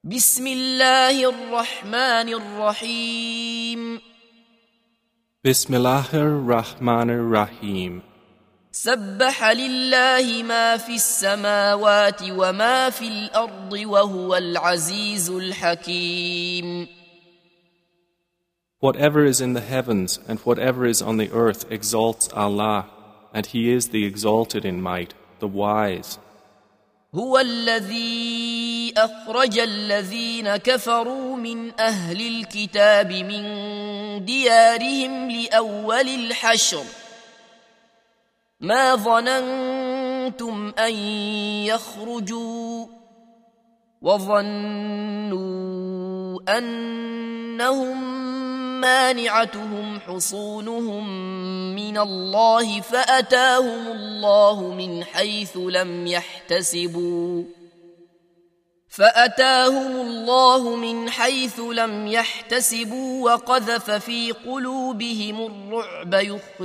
بسم الله الرحمن الرحيم Bismillahir Rahmanir Rahim. سبح لله ما في السماوات وما في الأرض وهو العزيز الحكيم. Whatever is in the heavens and whatever is on the earth exalts Allah, and He is the exalted in might, the wise. هو الذي أخرج الذين كفروا من أهل الكتاب من ديارهم لأول الحشر ما ظننتم أن يخرجوا وظنوا أنهم مانعتهم حصونهم من الله فأتاهم الله من حيث لم يحتسبوا وقذف في قلوبهم الرعب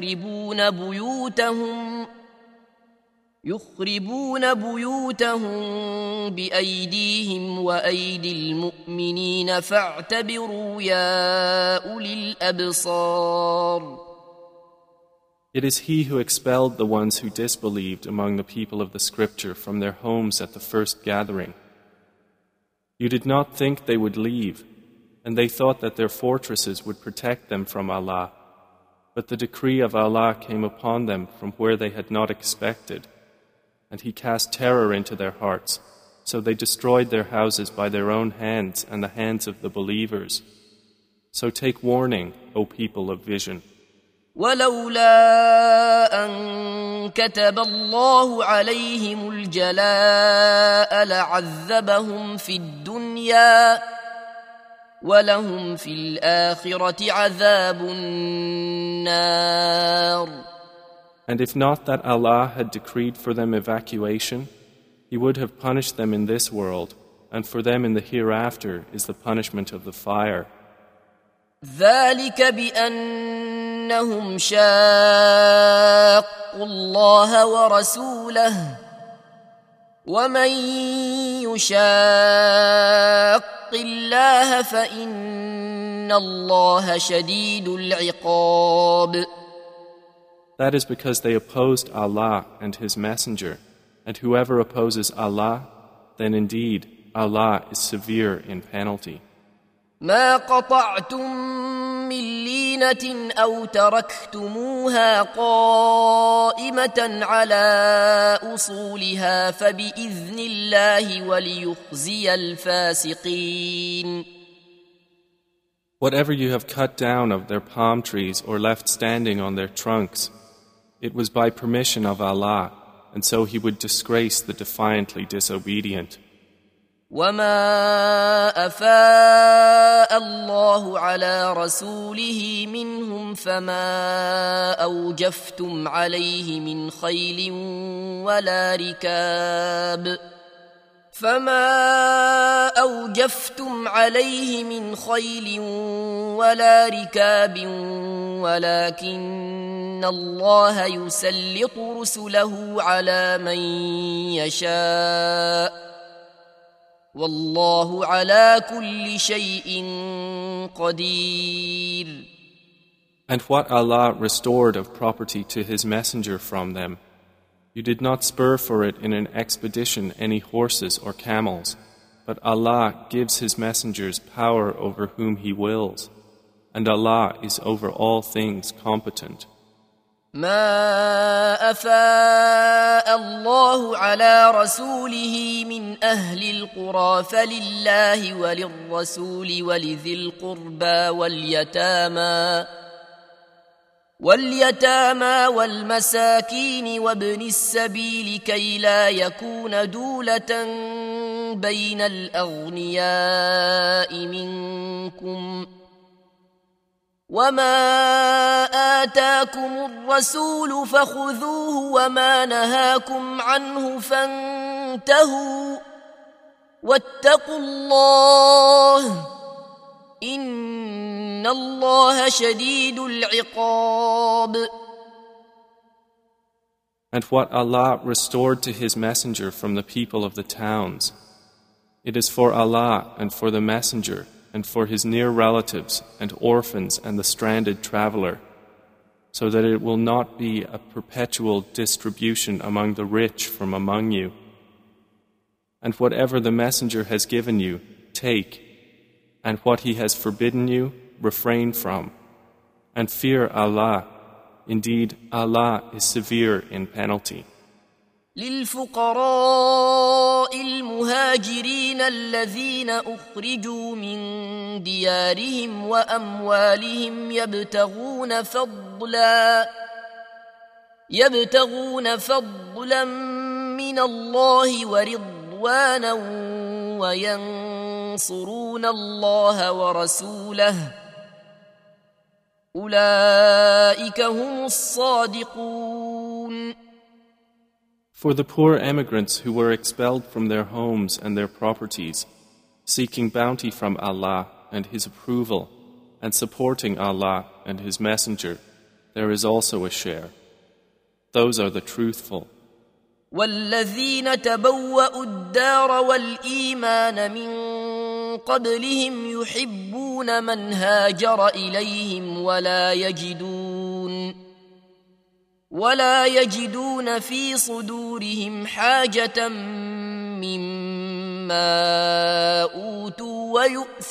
يخربون بيوتهم بأيديهم وأيدي المؤمنين فاعتبروا يا أولي الأبصار. It is He who expelled the ones who disbelieved among the people of the Scripture from their homes at the first gathering. You did not think they would leave, and they thought that their fortresses would protect them from Allah. But the decree of Allah came upon them from where they had not expected, and He cast terror into their hearts, so they destroyed their houses by their own hands and the hands of the believers. So take warning, O people of vision. ولولا أن كتب الله عليهم الجلاء لعذبهم في الدنيا ولهم في الآخرة عذاب النار. And if not that Allah had decreed for them evacuation, He would have punished them in this world, and for them in the hereafter is the punishment of the fire. ذلك بأنهم شاقوا الله ورسوله ومن يشاق الله فإن الله شديد العقاب. That is because they opposed Allah and His Messenger, and whoever opposes Allah, then indeed Allah is severe in penalty. ما قطعتم من لينة أو تركتموها قائمة على أصولها فبإذن الله وليخزي الفاسقين. Whatever you have cut down of their palm trees or left standing on their trunks, it was by permission of Allah, and so He would disgrace the defiantly disobedient. وما أفاء الله على رسوله منهم فما أوجفتم عليه من خيل ولا ركاب ولكن الله يسلط رسله على من يشاء والله على كل شيء قدير. And what Allah restored of property to His Messenger from them, you did not spur for it in an expedition any horses or camels, but Allah gives His messengers power over whom He wills, and Allah is over all things competent. ما أفاء الله على رسوله من أهل القرى فلله وللرسول ولذي القربى واليتامى والمساكين وابن السبيل كي لا يكون دولة بين الأغنياء منكم وما آتاكم الرسول فخذوه وما نهاكم عنه فانتهوا واتقوا الله إن الله شديد العقاب. And what Allah restored to His Messenger from the people of the towns, It is for Allah and for the Messenger and for his near relatives and orphans and the stranded traveler, so that it will not be a perpetual distribution among the rich from among you. And whatever the Messenger has given you, take, and what he has forbidden you, refrain from. And fear Allah. Indeed, Allah is severe in penalty. للفقراء المهاجرين الذين أخرجوا من ديارهم وأموالهم يبتغون فضلا من الله ورضوانا وينصرون الله ورسوله أولئك هم الصادقون. For the poor emigrants who were expelled from their homes and their properties, seeking bounty from Allah and His approval, and supporting Allah and His Messenger, there is also a share. Those are the truthful. والذين تبوأوا الدار والإيمان من قبلهم يحبون من هاجر إليهم ولا يجدون في صدورهم حاجة مما أوتوا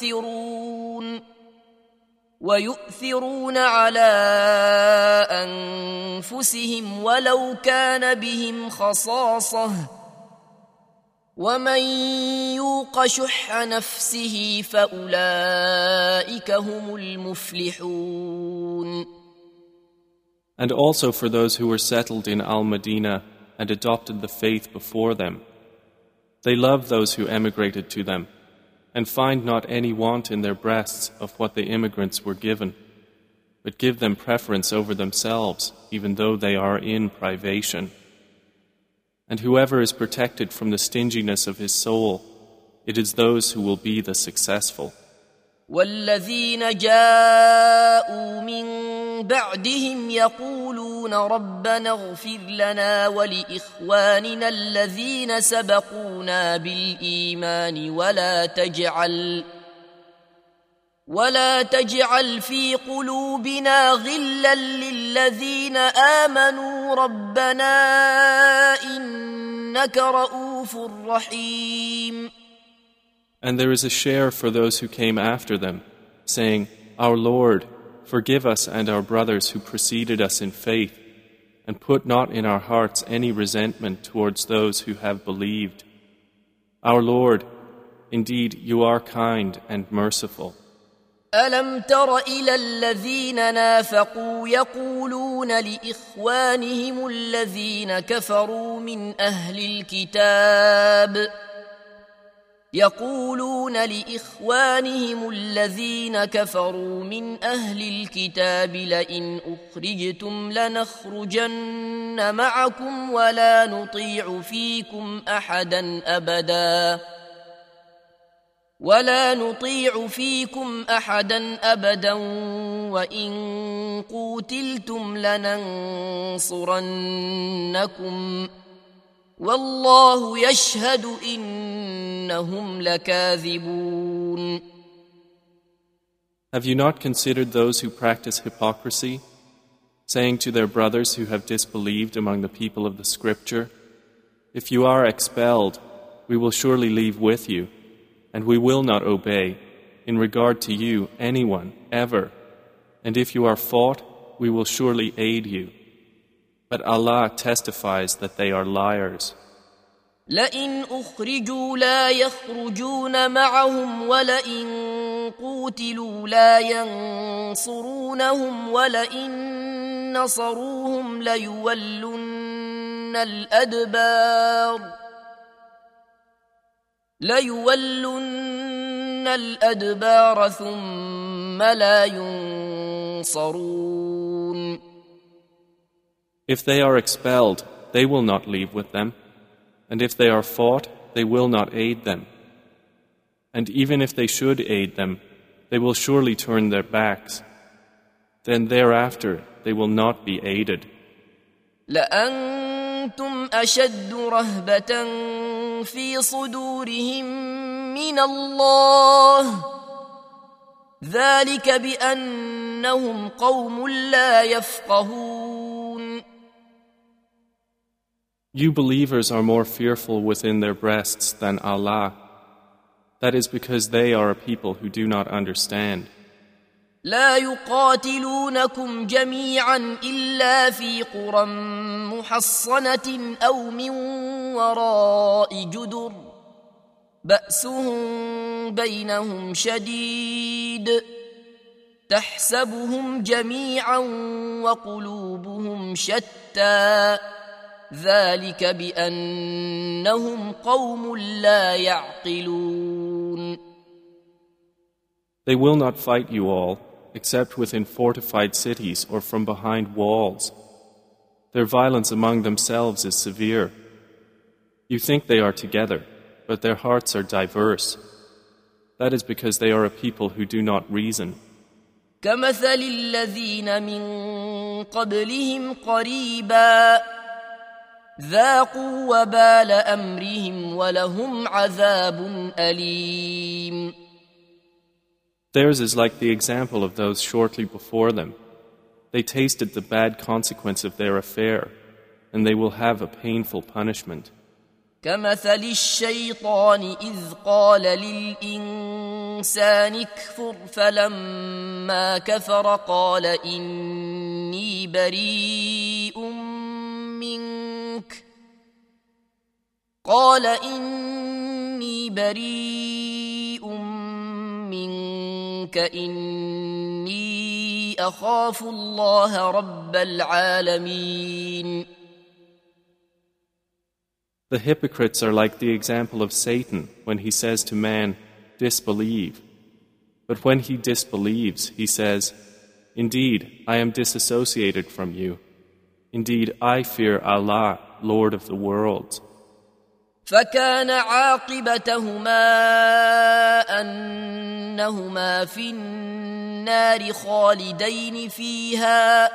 ويؤثرون على أنفسهم ولو كان بهم خصاصة ومن يوق شح نفسه فأولئك هم المفلحون. And also for those who were settled in Al-Madinah and adopted the faith before them. They love those who emigrated to them, and find not any want in their breasts of what the immigrants were given, but give them preference over themselves, even though they are in privation. And whoever is protected from the stinginess of his soul, it is those who will be the successful. والذين جاءوا من بعدهم يقولون ربنا اغفر لنا ولإخواننا الذين سبقونا بالإيمان ولا تجعل في قلوبنا غلا للذين آمنوا ربنا إنك رؤوف رحيم. And there is a share for those who came after them, saying, Our Lord, forgive us and our brothers who preceded us in faith, and put not in our hearts any resentment towards those who have believed. Our Lord, indeed you are kind and merciful. ألم تر إلى الذين نافقوا يقولون لإخوانهم الذين كفروا من أهل الكتاب لئن أخرجتم لنخرجن معكم ولا نطيع فيكم أحدا أبدا وإن قوتلتم لننصرنكم والله يشهد إنهم لكاذبون. Have you not considered those who practice hypocrisy, saying to their brothers who have disbelieved among the people of the Scripture, If you are expelled, we will surely leave with you, and we will not obey, in regard to you, anyone, ever. And if you are fought, we will surely aid you. But Allah testifies that they are liars. لئن أخرجوا لا يخرجون معهم ولئن قوتلوا لا ينصرونهم ولئن نصروهم ليولن الأدبار ثم لا ينصرون. If they are expelled, they will not leave with them. And if they are fought, they will not aid them. And even if they should aid them, they will surely turn their backs. Then thereafter they will not be aided. لأنتم أشد رهبة في صدورهم من الله ذلك بأنهم قوم لا يفقهون. You believers are more fearful within their breasts than Allah. That is because they are a people who do not understand. لا يقاتلونكم جميعا إلا في قرى محصنة أو من وراء جدر بأسهم بينهم شديد تحسبهم جميعا وقلوبهم شتى ذلك بأنهم قوم لا يعقلون. They will not fight you all, except within fortified cities or from behind walls. Their violence among themselves is severe. You think they are together, but their hearts are diverse. That is because they are a people who do not reason. كمثل الذين من قبلهم قريبا ذاقوا وبال أمرهم ولهم عذاب أليم. Theirs is like the example of those shortly before them. They tasted the bad consequence of their affair, and they will have a painful punishment. كمثل الشيطان إذ قال للإنسان اكفر فلما كفر قال إني بريء منك إني أخاف الله رب العالمين. The hypocrites are like the example of Satan when he says to man, disbelieve. But when he disbelieves, he says, indeed, I am disassociated from you. Indeed, I fear Allah, Lord of the worlds. فكان عاقبتهما أنهما في النار خالدين فيها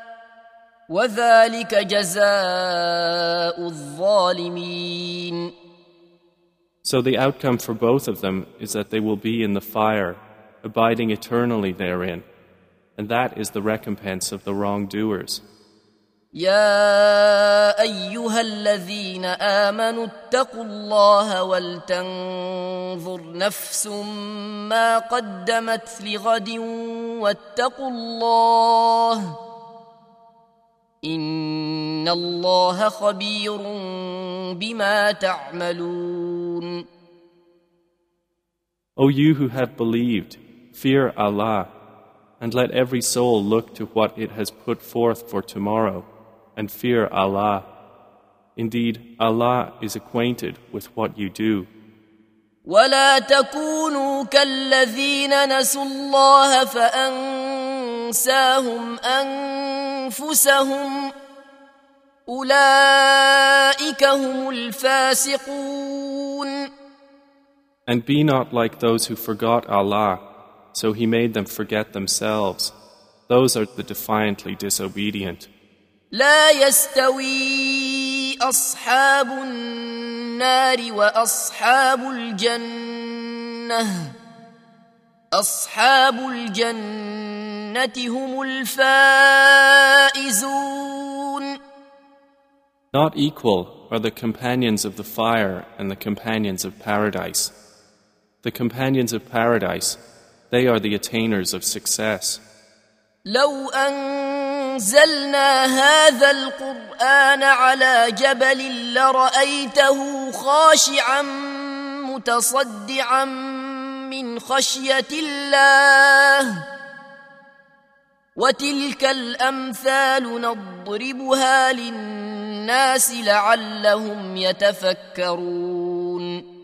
وذلك جزاء الظالمين. So the outcome for both of them is that they will be in the fire, abiding eternally therein, and that is the recompense of the wrongdoers. يا أيها الذين آمنوا اتقوا الله ولتنظر نفس ما قدمت لغد واتقوا الله إن الله خبير بما تعملون. O you who have believed, fear Allah, and let every soul look to what it has put forth for tomorrow, and fear Allah. Indeed, Allah is acquainted with what you do. ولا تكونوا كالذين نسوا الله فأنساهم أنفسهم أولئك هم الفاسقون. And be not like those who forgot Allah, so He made them forget themselves. Those are the defiantly disobedient. لا يستوي أصحاب النار وأصحاب الجنة أصحاب الجنة هم الفائزون. Not equal are the companions of the fire and the companions of paradise. The companions of paradise, they are the attainers of success. لو أنزلنا هذا القرآن على جبل لرأيته خاشعا متصدعا من خشية الله وتلك الأمثال نضربها للناس لعلهم يتفكرون.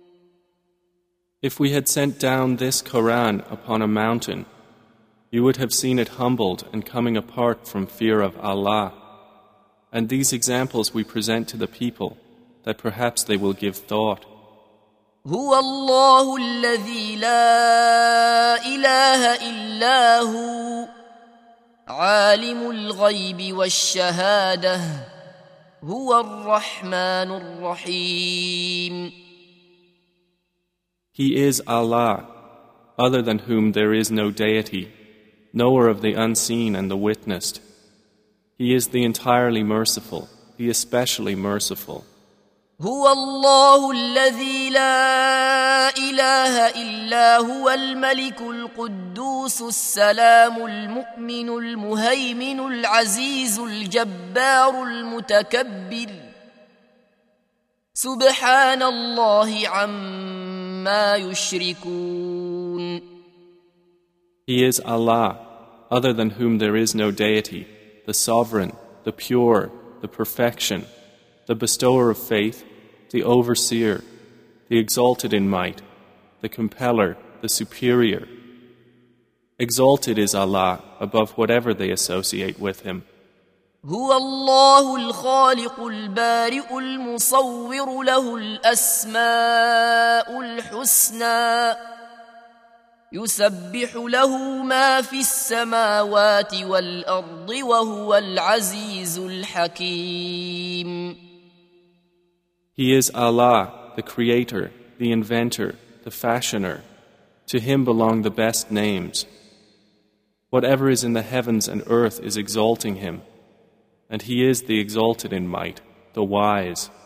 If we had sent down this Quran upon a mountain, you would have seen it humbled and coming apart from fear of Allah. And these examples we present to the people, that perhaps they will give thought. هو الله الذي لا إله إلا هو عالم الغيب والشهادة هو الرحمن الرحيم. He is Allah, other than whom there is no deity, knower of the unseen and the witnessed. He is the entirely merciful, the especially merciful. هو الله الذي لا إله إلا هو الملك القدوس السلام المؤمن المهيمن العزيز الجبار المتكبر سبحان الله عما يشركون. He is Allah, other than whom there is no deity, the sovereign, the pure, the perfection, the bestower of faith, the overseer, the exalted in might, the compeller, the superior. Exalted is Allah above whatever they associate with Him. هو الله الخالق البارئ المصور له الأسماء الحسنى يسبح له ما في السماوات والأرض وهو العزيز الحكيم. He is Allah, the Creator, the Inventor, the Fashioner. To Him belong the best names. Whatever is in the heavens and earth is exalting Him, and He is the exalted in might, the wise.